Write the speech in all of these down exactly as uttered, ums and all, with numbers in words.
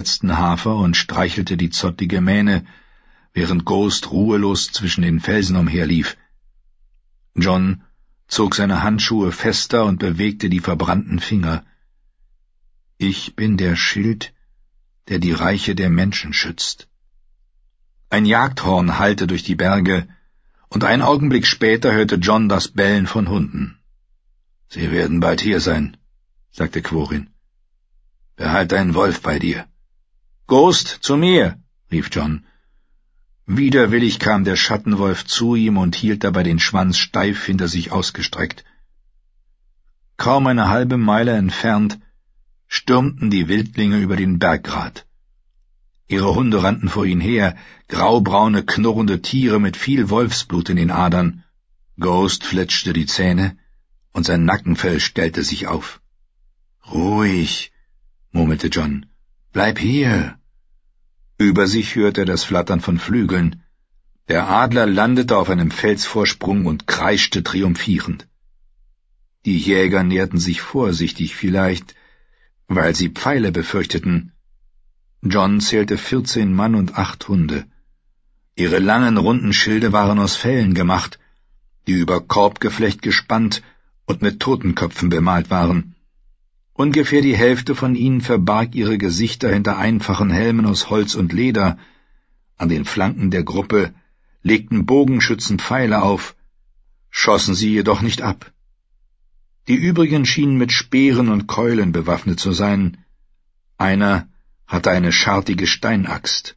letzten Hafer und streichelte die zottige Mähne, während Ghost ruhelos zwischen den Felsen umherlief. John zog seine Handschuhe fester und bewegte die verbrannten Finger. »Ich bin der Schild, der die Reiche der Menschen schützt.« Ein Jagdhorn hallte durch die Berge, und einen Augenblick später hörte John das Bellen von Hunden. »Sie werden bald hier sein«, sagte Quarin. »Behalt deinen Wolf bei dir.« »Ghost, zu mir«, rief John. Widerwillig kam der Schattenwolf zu ihm und hielt dabei den Schwanz steif hinter sich ausgestreckt. Kaum eine halbe Meile entfernt stürmten die Wildlinge über den Berggrat. Ihre Hunde rannten vor ihnen her, graubraune, knurrende Tiere mit viel Wolfsblut in den Adern. Ghost fletschte die Zähne, und sein Nackenfell stellte sich auf. »Ruhig«, murmelte John, »bleib hier.« Über sich hörte er das Flattern von Flügeln. Der Adler landete auf einem Felsvorsprung und kreischte triumphierend. Die Jäger näherten sich vorsichtig, vielleicht, weil sie Pfeile befürchteten. John zählte vierzehn Mann und acht Hunde. Ihre langen, runden Schilde waren aus Fellen gemacht, die über Korbgeflecht gespannt und mit Totenköpfen bemalt waren. Ungefähr die Hälfte von ihnen verbarg ihre Gesichter hinter einfachen Helmen aus Holz und Leder. An den Flanken der Gruppe legten Bogenschützen Pfeile auf, schossen sie jedoch nicht ab. Die übrigen schienen mit Speeren und Keulen bewaffnet zu sein. Einer hatte eine schartige Steinaxt.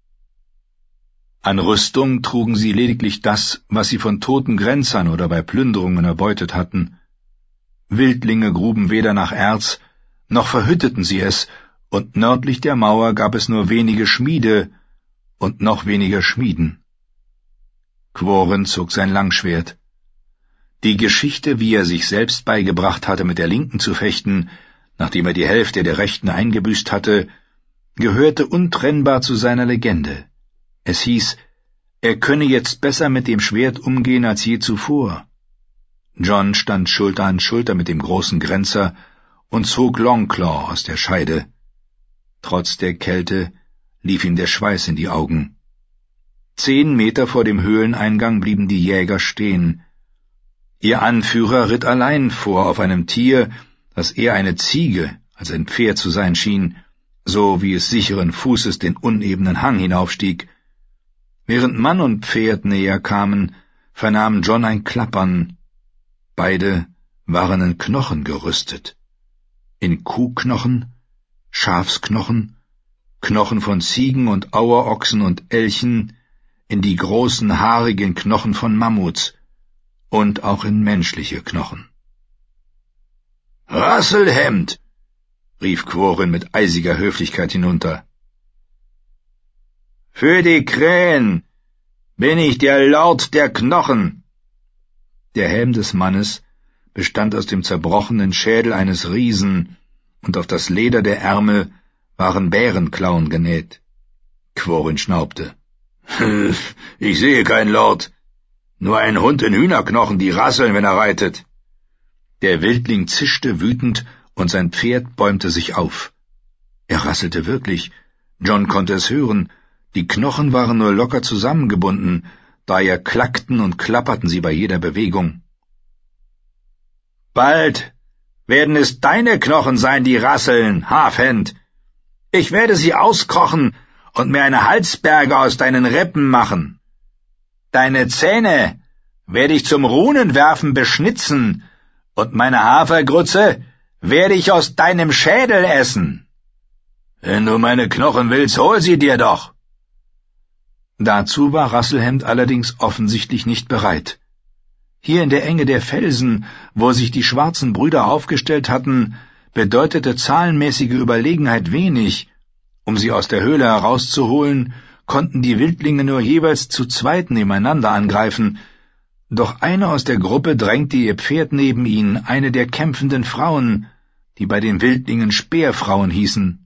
An Rüstung trugen sie lediglich das, was sie von toten Grenzern oder bei Plünderungen erbeutet hatten. Wildlinge gruben weder nach Erz, noch verhütteten sie es, und nördlich der Mauer gab es nur wenige Schmiede und noch weniger Schmieden. Quarin zog sein Langschwert. Die Geschichte, wie er sich selbst beigebracht hatte, mit der Linken zu fechten, nachdem er die Hälfte der Rechten eingebüßt hatte, gehörte untrennbar zu seiner Legende. Es hieß, er könne jetzt besser mit dem Schwert umgehen als je zuvor. John stand Schulter an Schulter mit dem großen Grenzer und zog Longclaw aus der Scheide. Trotz der Kälte lief ihm der Schweiß in die Augen. Zehn Meter vor dem Höhleneingang blieben die Jäger stehen. Ihr Anführer ritt allein vor auf einem Tier, das eher eine Ziege als ein Pferd zu sein schien, so wie es sicheren Fußes den unebenen Hang hinaufstieg. Während Mann und Pferd näher kamen, vernahm John ein Klappern. Beide waren in Knochen gerüstet. In Kuhknochen, Schafsknochen, Knochen von Ziegen und Auerochsen und Elchen, in die großen haarigen Knochen von Mammuts und auch in menschliche Knochen. »Rasselhemd«, rief Quarin mit eisiger Höflichkeit hinunter. »Für die Krähen bin ich der Lord der Knochen.« Der Helm des Mannes bestand aus dem zerbrochenen Schädel eines Riesen, und auf das Leder der Ärmel waren Bärenklauen genäht. Quarin schnaubte. »Ich sehe keinen Lord. Nur ein Hund in Hühnerknochen, die rasseln, wenn er reitet.« Der Wildling zischte wütend, und sein Pferd bäumte sich auf. Er rasselte wirklich. John konnte es hören. Die Knochen waren nur locker zusammengebunden, daher klackten und klapperten sie bei jeder Bewegung. »Bald werden es deine Knochen sein, die rasseln, Halfhand. Ich werde sie auskochen und mir eine Halsberge aus deinen Rippen machen. Deine Zähne werde ich zum Runenwerfen beschnitzen, und meine Hafergrütze werde ich aus deinem Schädel essen. Wenn du meine Knochen willst, hol sie dir doch.« Dazu war Rasselhemd allerdings offensichtlich nicht bereit. Hier in der Enge der Felsen, wo sich die schwarzen Brüder aufgestellt hatten, bedeutete zahlenmäßige Überlegenheit wenig. Um sie aus der Höhle herauszuholen, konnten die Wildlinge nur jeweils zu zweit nebeneinander angreifen, doch eine aus der Gruppe drängte ihr Pferd neben ihn, eine der kämpfenden Frauen, die bei den Wildlingen Speerfrauen hießen.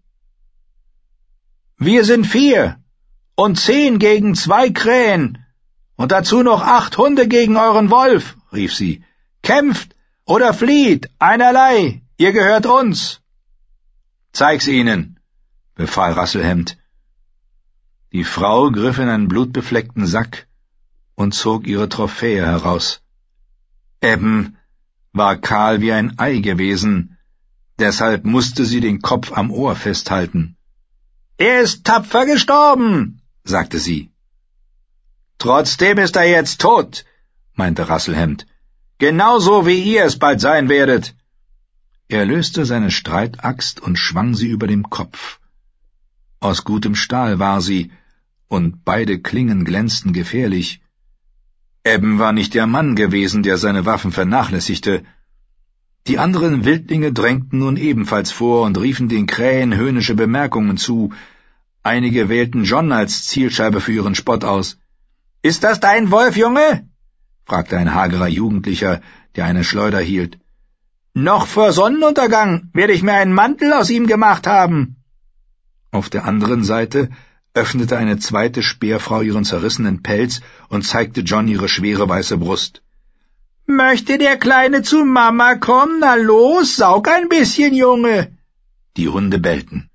»Wir sind vier und zehn gegen zwei Krähen und dazu noch acht Hunde gegen euren Wolf«, rief sie. »Kämpft oder flieht, einerlei, ihr gehört uns.« »Zeig's ihnen«, befahl Rasselhemd. Die Frau griff in einen blutbefleckten Sack und zog ihre Trophäe heraus. Eben war kahl wie ein Ei gewesen, deshalb musste sie den Kopf am Ohr festhalten. »Er ist tapfer gestorben«, sagte sie. »Trotzdem ist er jetzt tot«, meinte Rasselhemd, »genauso wie ihr es bald sein werdet.« Er löste seine Streitaxt und schwang sie über dem Kopf. Aus gutem Stahl war sie, und beide Klingen glänzten gefährlich. Eben war nicht der Mann gewesen, der seine Waffen vernachlässigte. Die anderen Wildlinge drängten nun ebenfalls vor und riefen den Krähen höhnische Bemerkungen zu. Einige wählten John als Zielscheibe für ihren Spott aus. »Ist das dein Wolf, Junge?« fragte ein hagerer Jugendlicher, der eine Schleuder hielt. »Noch vor Sonnenuntergang werde ich mir einen Mantel aus ihm gemacht haben.« Auf der anderen Seite öffnete eine zweite Speerfrau ihren zerrissenen Pelz und zeigte John ihre schwere weiße Brust. »Möchte der Kleine zu Mama kommen? Na los, saug ein bisschen, Junge!« Die Hunde bellten.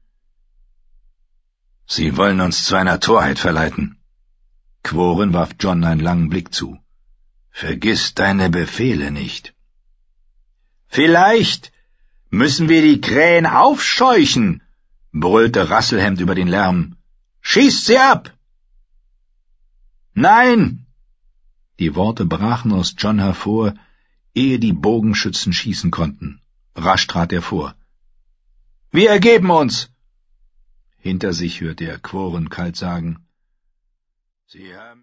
»Sie wollen uns zu einer Torheit verleiten.« Quoren warf John einen langen Blick zu. »Vergiss deine Befehle nicht.« »Vielleicht müssen wir die Krähen aufscheuchen«, brüllte Rasselhemd über den Lärm. »Schießt sie ab!« »Nein!« Die Worte brachen aus John hervor, ehe die Bogenschützen schießen konnten. Rasch trat er vor. »Wir ergeben uns!« Hinter sich hörte er Quoren kalt sagen. »Sie haben